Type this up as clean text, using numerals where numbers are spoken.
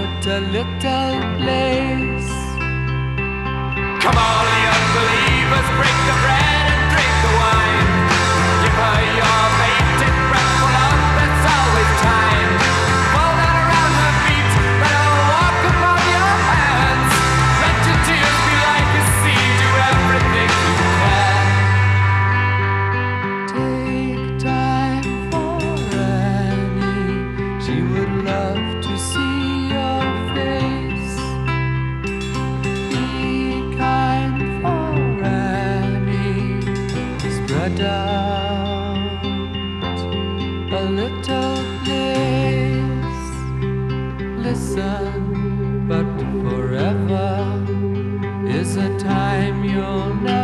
about a little place. Come all the unbelievers, break the bread and drink the wine. Give her your bated breath, for love that's always time. Fall down around her feet, let her walk upon your hands. Let your tears be like a sea, do everything you can. Take time for Annie, she would love to see your face. Be kind for Annie, spread out a little place. Listen, but forever is a time you'll never